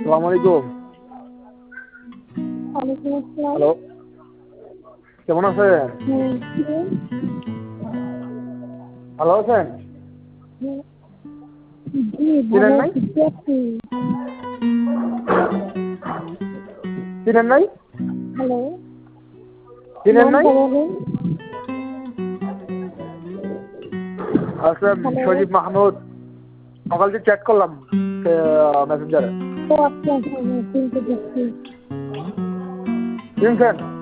আসসালামু আলাইকুম। ওয়ালাইকুম আসসালাম। হ্যালো, কেমন আছেন? কে? ভালো আছেন? জি, ভালো চিনেন নাই? আছি। কে আপনি? চিনেন নাই? হ্যালো, চিনেন নাই? নামটা বলুন। আচ্ছা, হ্যালো। সজীব মাহমুদ। সকাল থেকে চ্যাট করলাম মেসেঞ্জারে। ও আচ্ছা, চিনতে পারছি। চিনছেন?